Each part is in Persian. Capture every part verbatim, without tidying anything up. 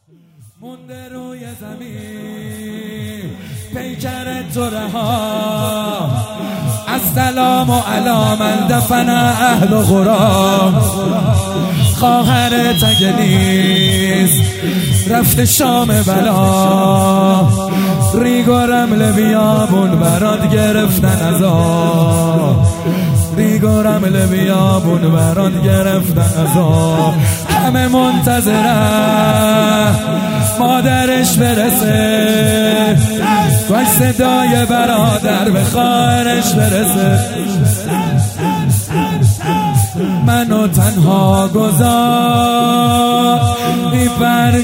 مونده روی زمین پیکر تو رها از سلام و علا من دفن اهل و غرام خواهر تگلیز رفت شام بلا ریگ و رمل بیابون برات گرفتن ازا ریگ و رمل بیابون برات گرفتن ازا همه منتظرن مادرش برسه و صدای برادر به خواهرش برسه منو تنها گذار بی پر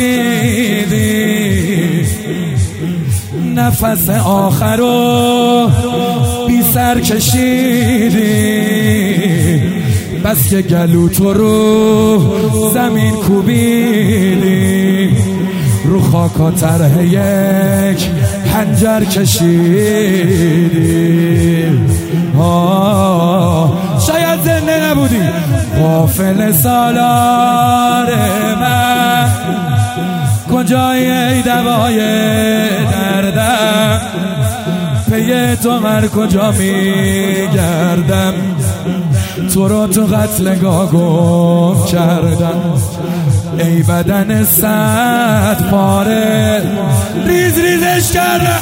کشیدی نفس آخرو بی سر کشیدی بس که گلو تو رو زمین کوبیدی رو خاکا طرح یک حنجر کشیدی آه شاید زنده نبودی غافل سالار من کجای ای دوای دردم پی تو هر کجا میگردم تو رو تو قتلگاه گم کردم ای بدن صد پاره ریز ریزش کردم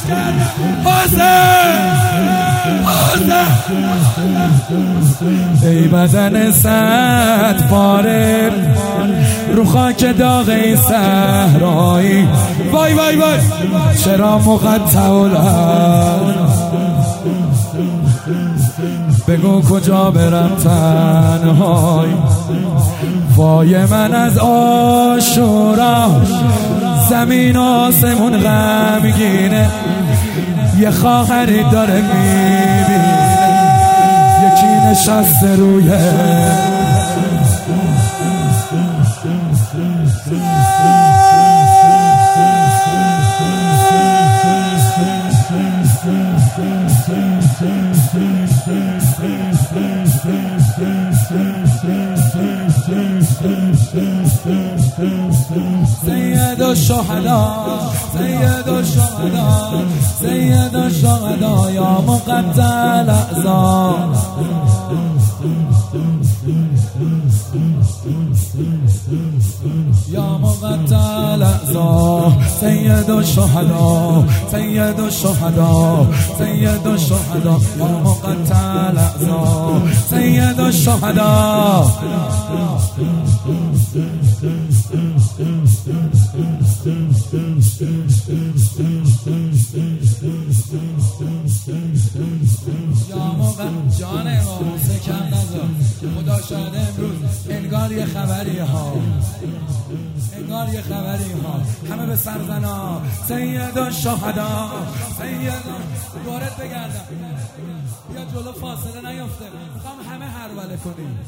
حسین حسین ای بدن صد پاره رو خاک داغ این صحرایی وای وای وای چرا مقطع الان بگو کجا برم تنهای وای من از عاشورا زمین و آسمون غمگینه یه خواهری داره میبینه یکی نشسته روی سید الشهدا سید الشهدا سید الشهدا یا مقطع الاعضا یا مقطع الاعضا سید الشهدا سید الشهدا سید الشهدا یا مقطع الاعضا سید الشهدا یا موقع جان امام سکم نذار خدا شاهد امروز انگار یه خبری ها انگار یه خبری ها همه به سرزنا سید الشهدا سید وارد بگردم بیا جلو فاصله نیفته میخوام همه هروله کنیم